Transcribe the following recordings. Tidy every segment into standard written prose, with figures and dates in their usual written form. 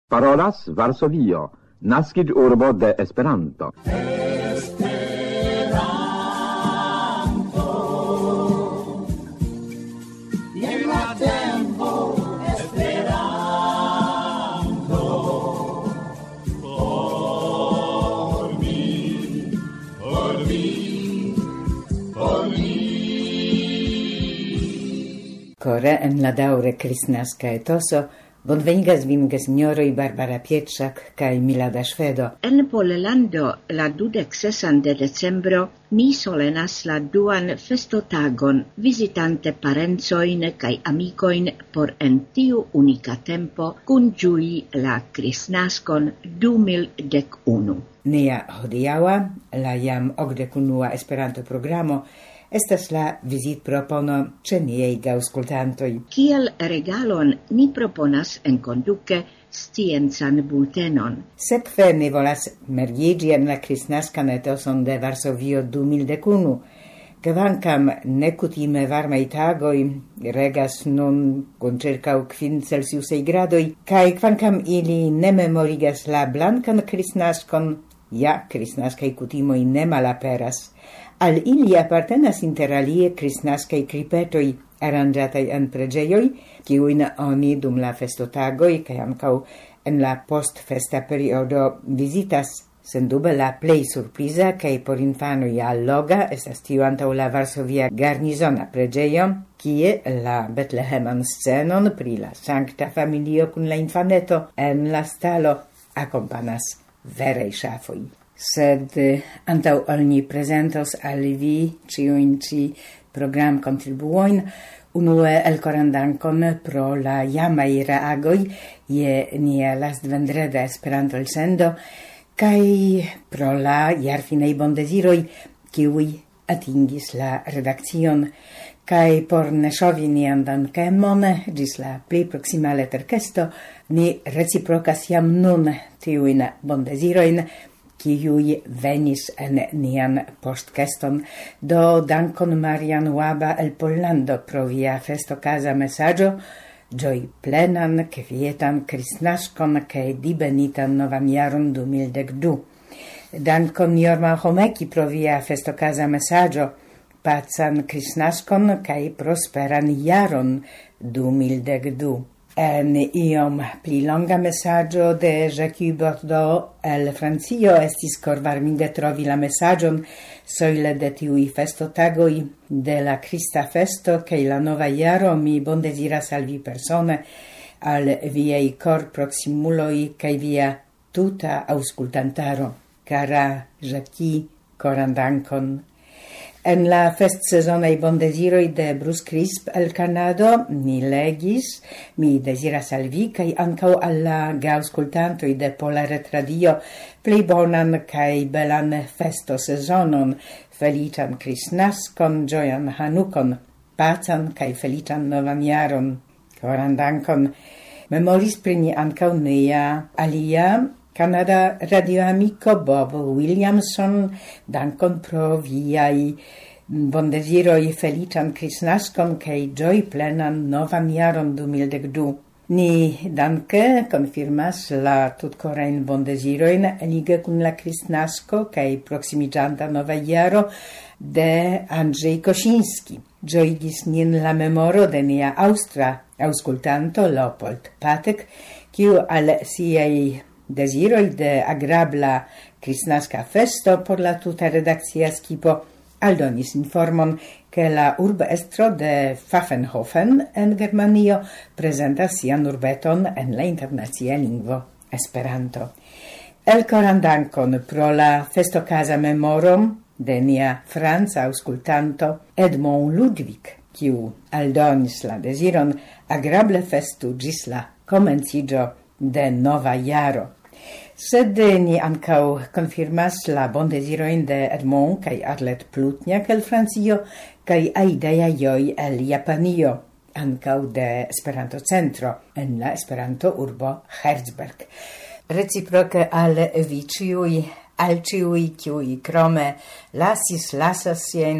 Parolas Varsovio, naskiĝurbo de Esperanto. Core en la daŭre kristnaska etoso bonvenigas vin gesinjoroj Barbara Pietrzak kaj Milada Ŝvedo. En Pollando la 26 de decembro ni solenas la duan festotagon, visitante parencojn kaj amikojn por en tiu unika tempo kunĝui la kristnaskon 2011. Nia hodiaŭa, la jam 81 Esperanto-programo, estas la vizitpropono ĉe niaj aŭskultantoj. Kiel regalon ni proponas enkonduke sciencan bultenon. Sekve ni volas mergiĝi en la kristnaskan etoson de Varsovio 2011, kvankam nekutime varmaj tagoj regas nun kun ĉirkaŭ 5 Celsiusaj gradoj, kaj kvankam ili ne memorigas la blankan kristnaskon, ja kristnaskaj kutimoj ne malaperas. Al ili apartenas inter alie kristnaskaj kripetoj aranĝataj en preĝejoj, kiujn oni dum la festotagoj kaj ankaŭ en la postfesta periodo vizitas. Sendube la plej surpriza kaj por infanoj alloga estas tiu antaŭ la Varsovia garnizona preĝejo, kie la Betleheman scenon pri la Sankta Familio kun la infaneto en la stalo akompanas veraj ŝafoj. Sed antaŭ ol ni prezentos al vi ĉiujn ĉi program-kontribuojn, unue elkoran dankon pro la jamaj reagoj je nia lastvendreda Esperanto-elsendo kaj pro la jarfinaj bondeziroj, kiuj atingis la redakcion, kaj por ne ŝovi nian dankemon ĝis la pli proksima leterkesto, ni reciprokas jam nun tiujn bondezirojn, kiuj venis en nian postkeston. Do dankon Marian Waba el Pollando pro via festokaza mesaĝo, ĝojplenan, kvietan kristnaskon kaj dibenitan novan jaron 2012. Dankon Jorma Homeki pro via festokaza mesaĝo, pacan kristnaskon kaj prosperan jaron 2012. En iom pli longa mesaĝo de Jacques Bordeaux el Francio estis korvarminde trovi la mesaĝon sojle de tiuj festotagoj de la Krista festo kaj la nova jaro. Mi bondeziras al vi persone, al viaj korproksimuloj kaj via tuta aŭskultantaro. Kara Jacques, koran dankon. En la festsezonaj bondeziroj de Bruce Crisp el Kanado ni legis: mi deziras al vi kaj ankaŭ al la geaŭskultantoj de Pola Retradio plej bonan kaj belan festosezonon, feliĉan kristnaskon, ĝojan Hanukon, pacan kaj feliĉan novan jaron. Koran dankon. Memoris pri ni ankaŭ nia alia Kanada radioamico Bob Williamson. Dankon pro viaj bondeziroj, feliĉan kristnaskon kaj ĝojplenan novan jaron 2012. Ni danke konfirmas la tutkorajn bondezirojn lige kun la kristnasko kaj proksimiĝanta nova jaro de Andrzej Kosinski. Ĝojigis nin la memoro de nia aŭstra aŭskultanto Leopold Patek, kiu al siaj desiroj de agrabla kristnaska festo por la tuta redakcia skipo aldonis informon ke la urbestro de Pfaffenhofen en Germanio prezentas sian urbeton en la internacia lingvo Esperanto. Elkoran dankon pro la festokaza memoro de nia franca aŭskultanto Edmond Ludwig, kiu aldonis la deziron agrable festu ĝis la komenciĝo de nova jaro. Sed ni ankaŭ konfirmas la bondezirojn de Edmond kaj Arlette Plutniak el Francio kaj Aida Jajoj el Japanio, ankaŭ de Esperanto-centro en la Esperanto-urbo Herzberg. Reciproke al vi ĉiuj, al ĉiuj, kiuj krome lasas siajn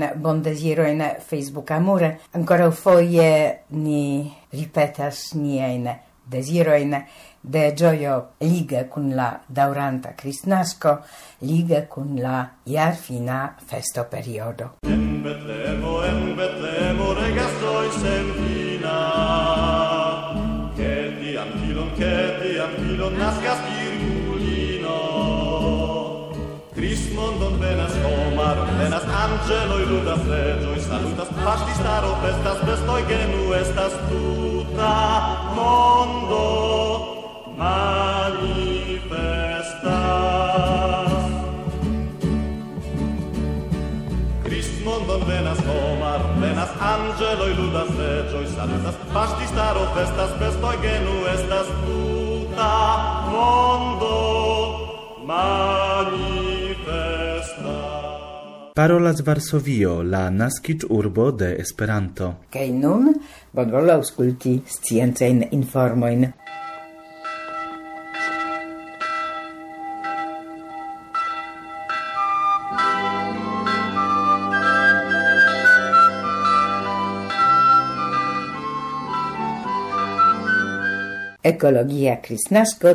bondezirojn Facebook-amure, ankoraŭfoje ni ripetas niajn desiroin de gioio lige cun la dauranta Cristnasco, lige cun la iarfina festo periodo. En Betlemo regastoi senfina, che di antilon nascas virgulino. Crismondon venas homaron, venas angeloi, ludas regioi, salutas pasti staro, festas bestoi, genu estas tuta mondo manifestas. Crismondon venas homaron, venas angeloi, ludas regioi, salutas pasti staro, festas bestoi, genu estas tuta mondo manifestas. Parolas Varsovio, la naskiĝurbo de Esperanto. Kaj nun bonvolu aŭskulti sciencajn informojn. Ecologia Cristnasco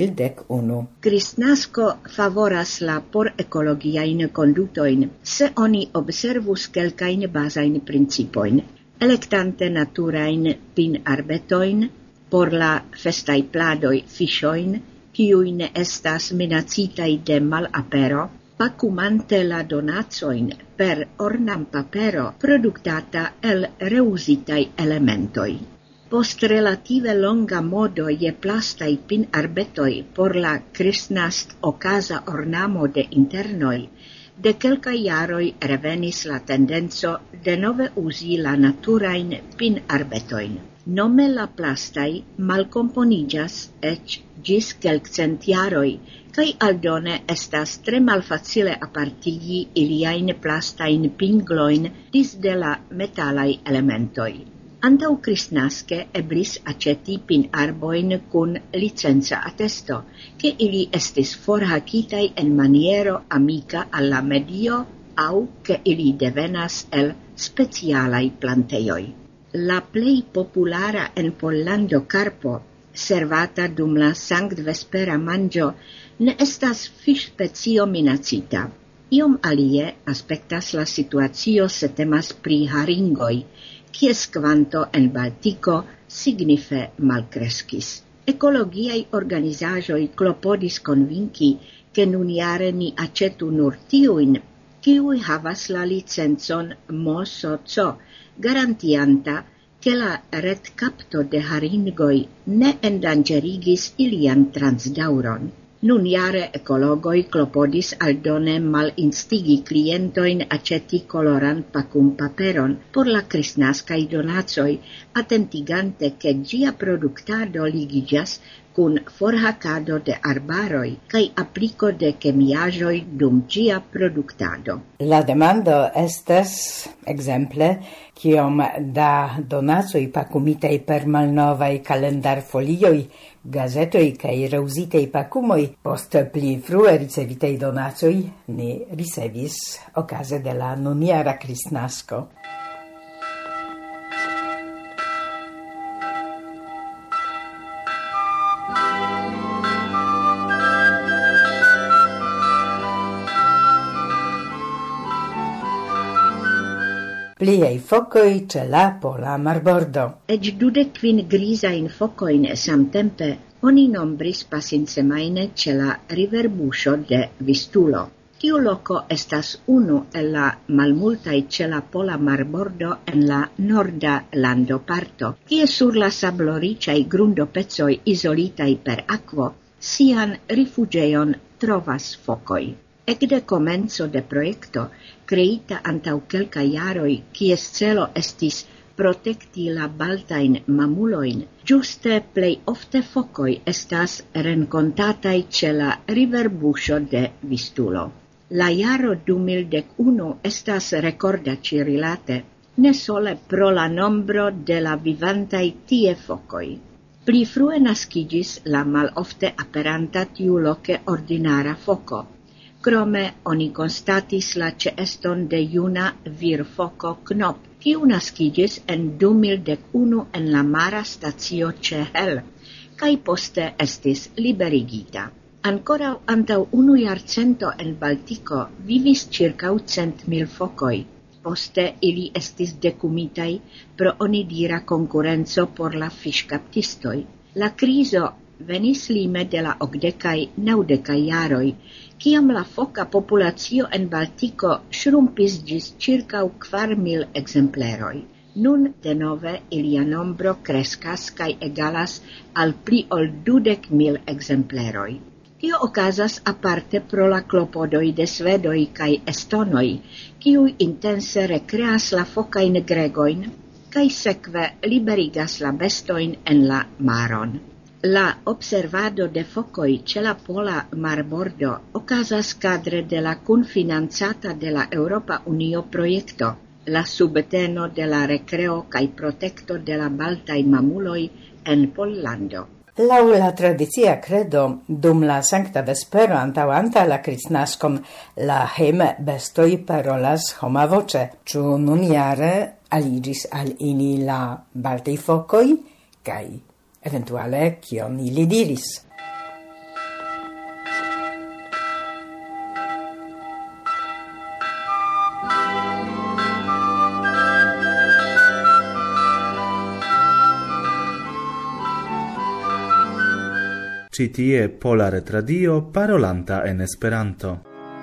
2011. Cristnasco favoras la por ecologiain condutoin, se oni observus kelkain basain principoin, electante naturain pin arbetoin, por la festai pladoi fishoin, kiuin estas minacitai de malapero, pacumante la donacoin per ornam papero productata el reusitai elementoi. Post relative longa modo je plastai pin arbetoi por la Cristnast ocasa ornamo de internoi, de kelkaj jaroj revenis la tendenco de nove uzi la naturain pin arbetoin. Nome la plastai malcomponigas ec gis kelkcent jaroj, kaj aldone estas tre malfacile apartigi iliain plastain pingloin disde la metalai elementoi. Antau Cristnasce eblis aceti pin arboin cun licenza attesto, che ili estis forhacitai en maniero amica alla medio au che ili devenas el specialai planteioi. La plei populara en Pollando carpo, servata dum la Sankt-Vespera mangio, ne estas fish specio minacita. Iom alie aspectas la situatio se temas pri haringoi, kies kvanto en Baltico signife malcrescis. Ecologiai organizaĵoj klopodis konvinki, ke nunjare ni acetu nur tiujn, kiuj havas la licencon MOSOCO, garantianta, ke la retkapto de haringoj ne endanĝerigis ilian transdaŭron. Nunjare ecologoi klopodis aldone malinstigi clientoin aceti coloran pacum paperon por la cristnascai donacoi, attentigante che gia productado ligigas cun forhacado de arbaroi kai aplico de chemiaĵoj dum gia productado. La demando estas, exemple, kiom da donacoj pakumitaj per malnovaj kalendarfolioj, gazetoj kaj reuzitaj pakumoj post pli frue ricevitaj donacoj ni ricevis okaze de la nunjara Cristnasko. Pliaj fokoj ĉe la pola marbordo. Eĉ 25 grizajn fokojn samtempe oni nombris pasinsemajne ĉe la riverbuŝo de Vistulo. Tiu loko estas unu el la malmultaj ĉe la pola marbordo en la norda landoparto, kie sur la sabloriĉaj grundopecoj izolitaj per akvo sian rifuĝejon trovas fokoj. Ekde komenco de projekto, kreita antaŭ kelkaj jaroj, kies celo estis protekti la baltajn mamulojn, ĝuste plej ofte fokoj estas renkontataj ĉe la riverbuŝo de Vistulo. La jaro 2011 estas rekorda ĉirilate, ne sole pro la nombro de la vivantaj tie fokoj. Pli frue naskiĝis la malofte aperanta tiuloke ordinara foko. Krome oni konstatis la ĉeeston de juna virfoko Knop, kiu naskiĝis en 2011 en la mara stacio ĉe Hel, kai poste estis liberigita. Ancora antau 1 jarcento en Baltico vivis circa 100.000 focoi. Poste ili estis decumitai pro onidira concurrenzo por la fiŝkaptistoj. La criso venis lime de la 80-90 jaroj, kiam la foca populacio en Baltico shrumpis gis circa 4.000 exempleroj. Nun denove ilia nombro crescas kaj egalas al pli ol 20.000 exempleroj. Tio okazas aparte pro la klopodoj de svedoj kaj estonoj, kiuj intense rekreas la fokajn gregojn kaj sekve liberigas la bestojn en la maron. La observado de focoj ĉe la pola marbordo okazas kadre de la kunfinancata de la Eŭropa Unio projekto, la subteno de la rekreo kaj protekto de la baltaj mamuloj en Pollando. Lau la tradicia credo, dum la sancta vespero antauanta la Kristnaskon, la hejme bestoj parolas homa voce. Ĉu nun jare aligis al ili la baltaj fokoj kaj eventuale kion ili diris? Ci tie Pola Retradio parolanta en Esperanto.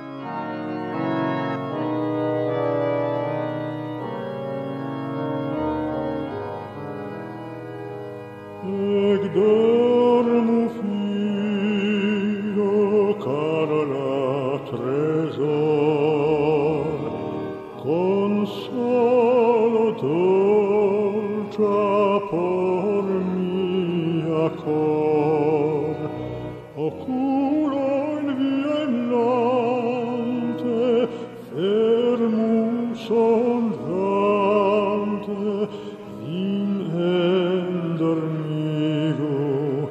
Dormu filo Carola tresor, consolo dolcia por mia cor, oculo in viellante, fermus sonrante, in endormigo,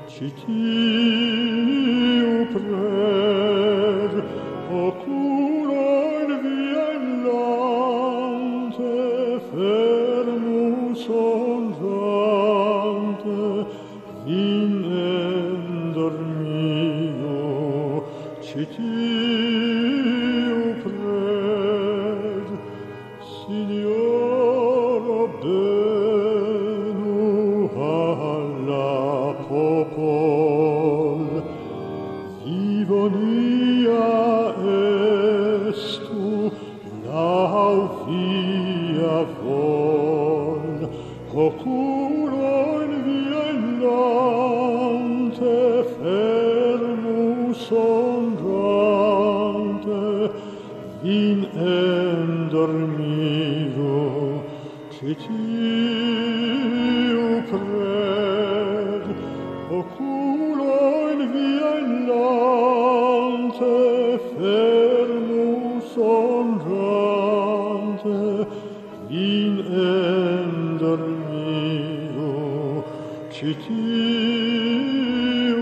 citiu prer, oculo in viellante, fermus sonrante, in endormigo, citiu prer, Signoro benu alla popol, vivonia estu lau via vol, oculo in viellante, fermus sonrante, in endormigo, citiu prer, oculo in viellante, fermus sonrante, in endormigo, citiu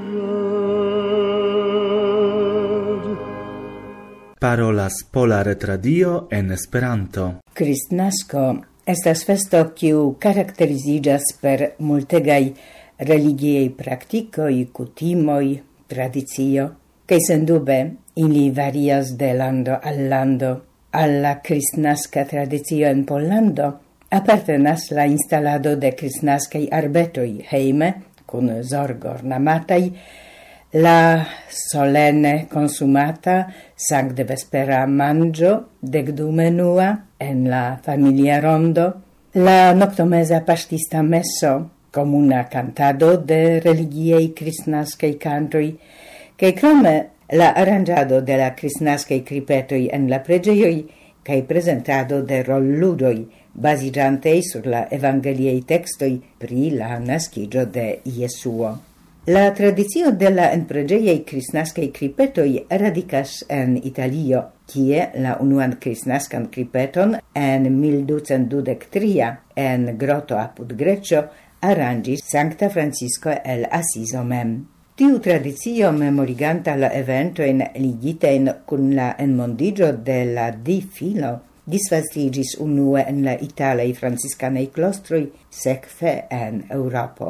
prer. Parolas Pola Retradio en Esperanto. Kristnasko estas festo kiu karakteriziĝas per multegaj religiaj praktikoj, kutimoj, tradicio, kaj sendube ili varias de lando al lando. Al la kristnaska tradicio en Pollando apartenas la instalado de kristnaskaj arbetoj hejme kun zorgo ornamataj, la solene consumata sancte vespera mangio decdumenua en la familia rondo, la noctomesa pastista messo, comuna cantado de religiei kristnaskei cantoi, che crome la arrangiado de la kristnaskei cripetoi en la pregeioi, cae presentado de rolludoi, basigiantei sur la evangeliei textoi pri la nascigio de Iesuo. La tradicio de la enpregeiei kristnaskei cripetoi radicas en Italio, kie la unuan kristnaskan cripeton en 1223 en groto apud Grecio arrangis Sancta Francisco el Asiso mem. Tiu tradicio memoriganta la eventoin ligitein cun la enmondigio de la difilo disvastigis unue en la italei franciscanei clostroi, sekve en Europo.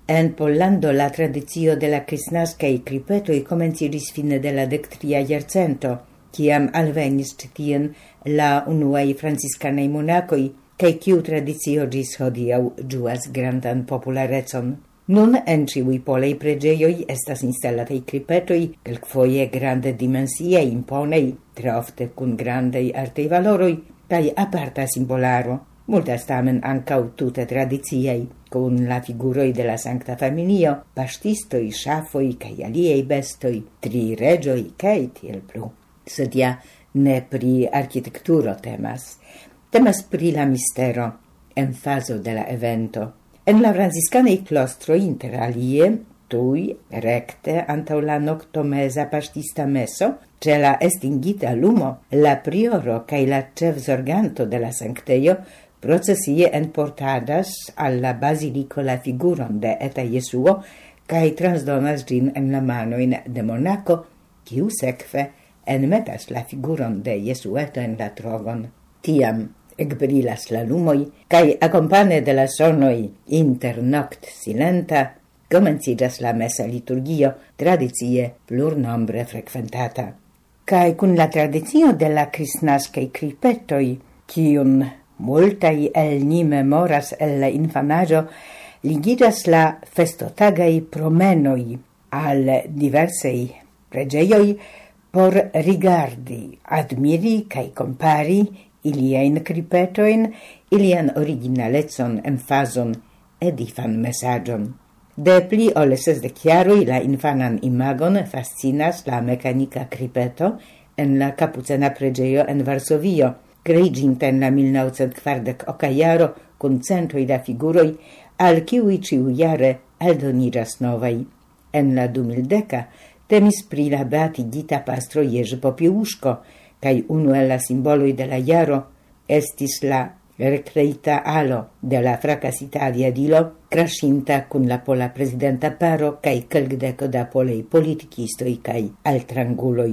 En Pollando la tradicio de la kristnaskaj kripetoj komenciĝis fine de la 13. jarcento, kiam alvenis ĉi tien la unuaj franciskanaj monakoj, kaj kiu tradicio ĝis hodiaŭ ĝuas grandan popularecon. Nun en ĉiuj polaj preĝejoj estas instalataj kripetoj, kelkfoje grande dimensiaj, imponaj, tre ofte kun grandaj artaj valoroj, kaj aparta simbolaro. Multas tamen ankaŭ tute tradiciaj, kun la figuroj de la Sankta Familio, paŝtistoj, ŝafoj kaj aliaj bestoj, 3 reĝoj kaj tiel plu. Sed ja ne pri arkitekturo temas. Temas pri la mistero, emfazo de la evento. En la franciskanaj klostroj inter alie, tuj rekte antaŭ la noktomeza paŝtista meso, ĉe la estingita lumo, la prioro kaj la ĉefzorganto de la sanktejo procesie enportadas al la baziliko la figuron de eta Jesuo kaj transdonas ĝin en la manojn de monako, kiu sekve enmetas la figuron de Jesueto en la trogon. Tiam ekbrilas la lumoj, kaj akompane de la sonoj internokt silenta, komenciĝas la mesa liturgio, tradicie plurnombre frekventata. Kaj kun la tradicio de la kristnaskaj kripetoj, kiun multaj el ni memoras el la infanaĝo, ligiĝas la festotagaj promenoj al diversaj preĝejoj por rigardi, admiri kaj kompari iliajn kripetojn, ilian originalecon, emfazon, edifan mesaĝon. De pli ol 60 jaroj la infanan imagon fascinas la mekanika kripeto en la kapucena preĝejo en Varsovio, kreiĝinta en la 1940 jaro kun centoj da figuroj, al kiuj ĉiujare aldoniĝas novaj. En la 2010 temis pri la beatigita pastro Jerzy Popiełuszko, kaj unu el la simboloj de la jaro estis la rekreita alo de la frakasita aviadilo, kraŝinta kun la pola prezidenta paro kaj kelkdeko da polaj politikistoj kaj altranguloj.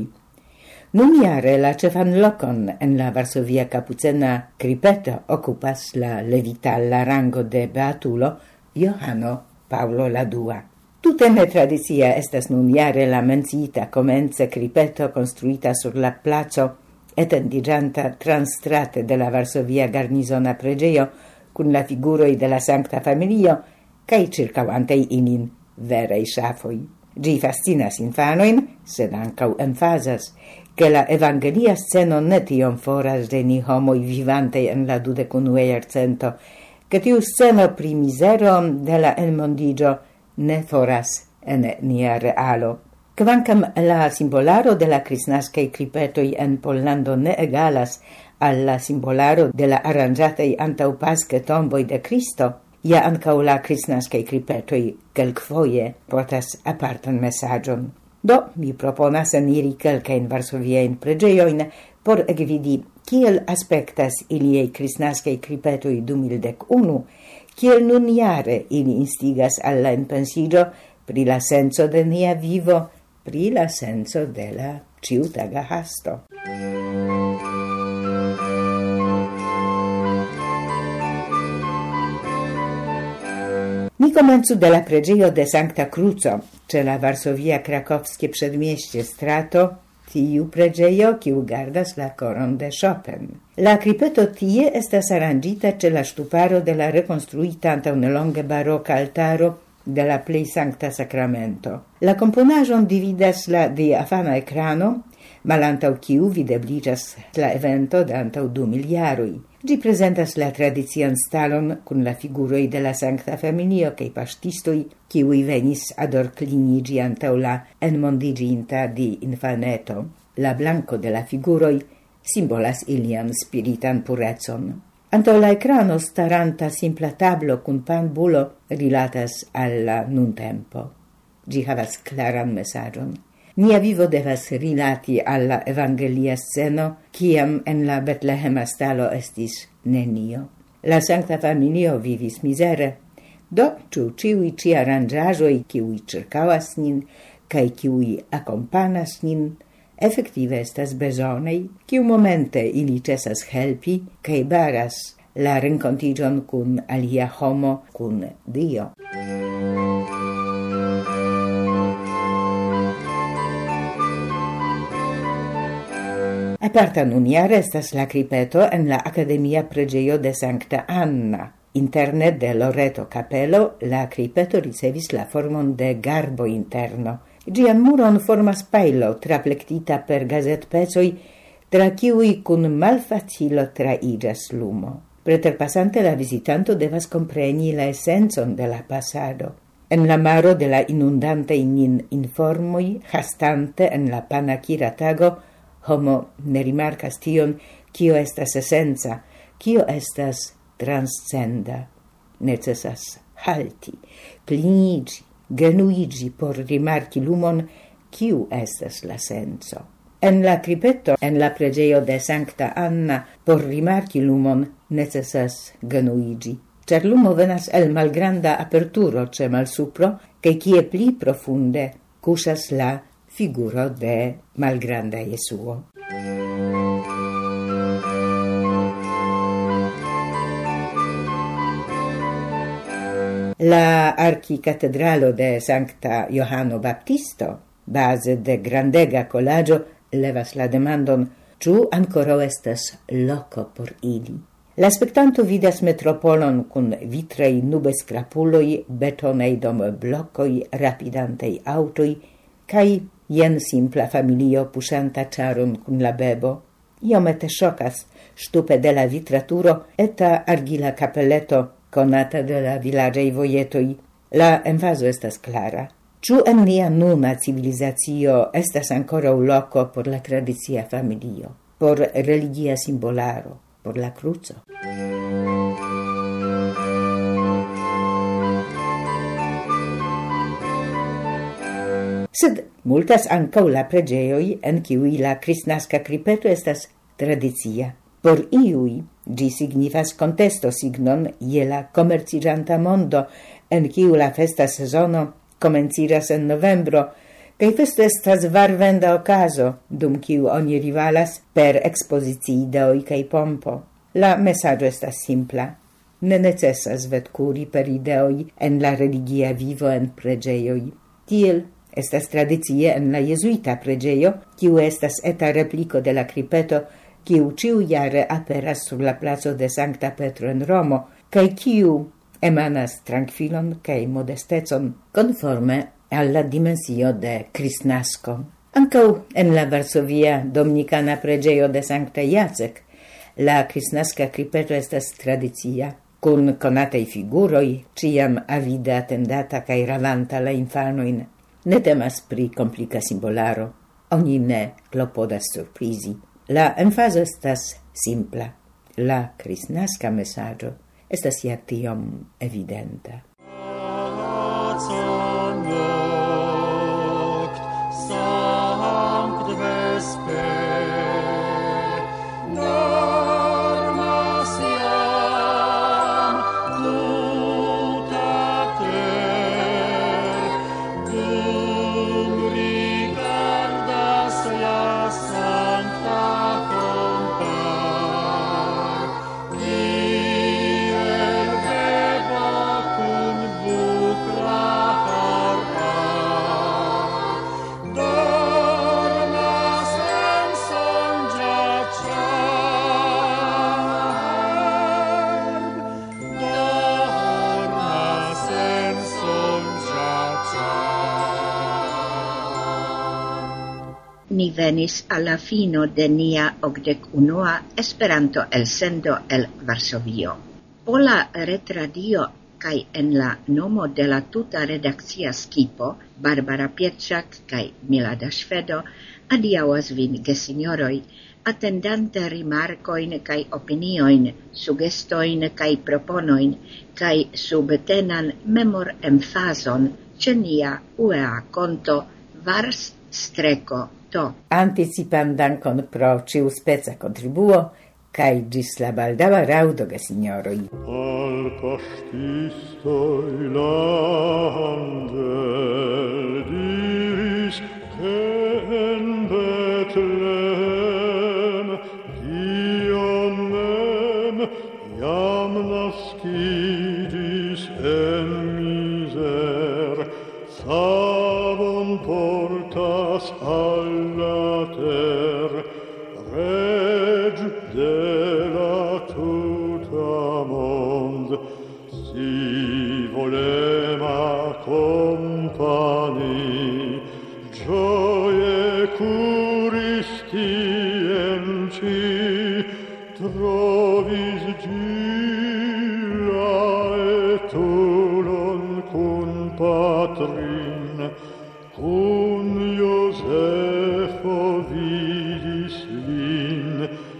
Nunjare la ĉefan lokon en la varsovia kapucena kripeto okupas la levitala rango de beatulo Johano Paulo la II. Tute netradicia estas nunjare la menciita komence kripeto konstruita sur la placo, etendiĝanta transstrate de la varsovia garnizona preĝejo kun la figuroj de la Sankta Familio kaj ĉirkaŭantaj ilin veraj ŝafoj. Ĝi fascinas infanojn, sed ankaŭ emfazas, ke la evangelia sceno ne tiom foras de ni homoj vivantaj en la 21. jarcento, ke tiu sceno pri mizero de la enmondiĝo ne foras en nia realo. Kvankam la simbolaro de la kristnaskaj kripetoj en Pollando ne egalas al la simbolaro de la aranĝataj antaŭpaske tomboj de Kristo, ja ankaŭ la kristnaskaj kripetoj kelkfoje portas apartan mesaĝon. Do, mi proponas eniri kelkajn varsoviajn preĝejojn por ekvidi, kiel aspektas iliaj kristnaskaj kripetoj 2011, kiel nunjare ili instigas al la enpensiĝo pri la senco de nia vivo, pri la senco de la ĉiutaga hasto. Ni komencu de la preĝejo de Sankta Kruco, ĉe la varsovia krakowskie przedmieście strato, tiu preĝejo, kiu gardas la koron de Chopin. La kripeto tie estas aranĝita ĉe la ŝtuparo de la rekonstruita antaŭnelonge baroka altaro de la plej sankta sakramento. La komponaĵon dividas la diafana ekrano, malantaŭ kiu videbliĝas la evento de antaŭ 2000 jaroj. Ĝi prezentas la tradician stalon kun la figuroj de la Sankta Familio kaj paŝtistoj, kiuj venis adorkliniĝi antaŭ la enmondiĝinta di infaneto. La blanko de la figuroj simbolas ilian spiritan purecon. Antaŭ la ekrano staranta simpla tablo kun panbulo rilatas al la nuntempo. Ĝi havas klaran mesaĝon. Nia vivo devas rilati al la evangelia sceno, kiam en la betlehema stalo estis nenio. La Sankta Familio vivis mizere. Do, ĉu ĉiuj ĉi aranĝaĵoj, kiuj ĉirkaŭas nin kaj kiuj akompanas nin, efektive estas bezonaj, kiu momente ili ĉesas helpi kaj baras la renkontiĝon kun alia homo, kun Dio. Aparta nuniare estas la cripeto en la Academia Preĝejo de Sankta Anna. Interne de Loreto Capello la cripeto ricevis la formon de garbo interno. Gian muron formas pajlo traplektita per gazetpecoj, tra kiuj kun malfacilo traiĝas lumo. Preterpasante la visitanto devas kompreni la esencon de la pasado. En la maro de la inundante nin informoj, hastante en la panakira tago, homo ne rimarkas tion, kio estas esenca, kio estas transcenda. Necesas halti, kliniĝi, genuiĝi por rimarki lumon, kiu estas la senco. En la cripeto, en la preĝejo de Sankta Anna, por rimarki lumon necesas genuiĝi. Ĉar lumo venas el malgranda aperturo ĉe malsupro, kaj kie pli profunde kuŝas la figuro de malgranda Jesuo. La archikatedralo de Sankta Johano Baptisto, base de grandega kolaĝo, levas la demandon, ĉu ankoraŭ estas loko por ili. La spektanto vidas metropolon kun vitraj nubeskrapuloj, betonaj domblokoj, rapidantaj aŭtoj, kaj jen simpla familio puŝanta ĉaron kun la bebo. Iomete ŝokas ŝtupe de la vitraturo eta argila kapeleto konata de la vilaĝaj vojetoj. La emfazo estas klara. Ĉu en nia nuna civilizacio estas ankoraŭ loko por la tradicia familio, por religia simbolaro, por la kruco? Sed multas ankaŭ la preĝejoj, en kiuj la kristnaska kripeto estas tradicia. Por iuj ĝi signifas kontesto signon je la komerciĝanta mondo, en kiu la festa sezono komenciĝas en novembro, kaj festo estas varvenda okazo, dum kiu oni rivalas per ekspoziciidoj kaj pompo. La mesaĝo estas simpla. Ne necesas vetkuri per ideoj en la religia vivo en preĝejoj. Tiel estas tradicie en la jezuita preĝejo, kiu estas eta repliko de la kripeto, kiu ĉiujare aperas sur la placo de Sankta Petro en Romo, kaj kiu emanas trankvilon kaj modestecon konforme al la dimensio de kristnasko. Ankaŭ en la varsovia dominikana preĝejo de Sankta Jacek la kristnaska kripeto estas tradicia, kun konataj figuroj, ĉiam avide atendata kaj ravanta la infanojn. Ne temas pri komplika simbolaro, oni ne klopodas surprizi. La emfazo estas simpla. La kristnaska mesaĝo estas ja tiom evidenta. Ni venis alla fino de nia 81 Esperanto elsendo el Varsovio. Pola retradio kaj en la nomo de la tuta redakcia skipo, Barbara Pietrzak kaj Milada Švedo, adiaŭas vin, gesinjoroj, atendante rimarkojn kaj opiniojn, sugestojn kaj proponojn, kaj subtenan memor-emfazon ĉe nia UEA konto Vars-to. Anticipan dankon pro ĉiuspeca kontribuo kaj ĝis la baldaŭa raŭdo, gesinjoroj. Al paŝtistoj la angel diris, ke en Betlehem Dio mem jam naskiĝis en mizer, savon portas al la ter, rege de la tuta mond, si volema compagni, gioie curistienci, trovis gira et tulon cun patrin, cun Iosefo vidis lin,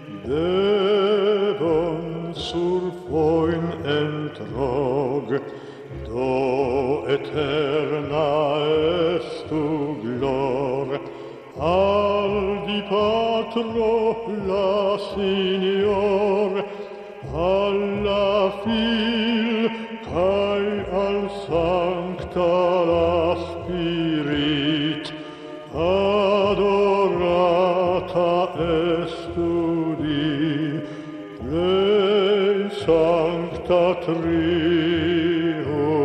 devon sur foin entrog, do eterna estu glor, al di patro la Signor, alla fil, cae al sancta la Spirit, adorata estudi, plei sancta trio.